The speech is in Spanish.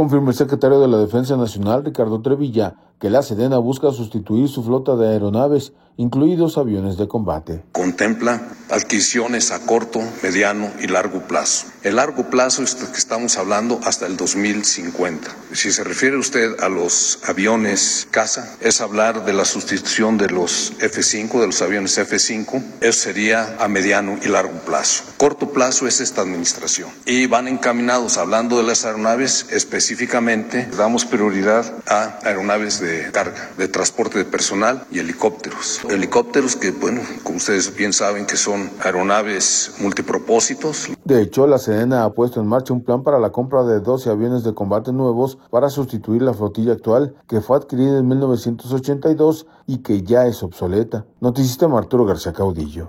confirmó el secretario de la Defensa Nacional, Ricardo Trevilla, que la Sedena busca sustituir su flota de aeronaves, incluidos aviones de combate. Contempla adquisiciones a corto, mediano y largo plazo. El largo plazo es que estamos hablando hasta el 2050. Si se refiere usted a los aviones caza, es hablar de la sustitución de los F-5, de los aviones F-5. Eso sería a mediano y largo plazo. Corto plazo es esta administración. Y van encaminados, hablando de las aeronaves, específicamente damos prioridad a aeronaves de carga, de transporte de personal y helicópteros. Helicópteros que, bueno, como ustedes bien saben, que son aeronaves multipropósitos. De hecho, la Sedena ha puesto en marcha un plan para la compra de 12 aviones de combate nuevos para sustituir la flotilla actual que fue adquirida en 1982 y que ya es obsoleta. Noticista Arturo García Caudillo.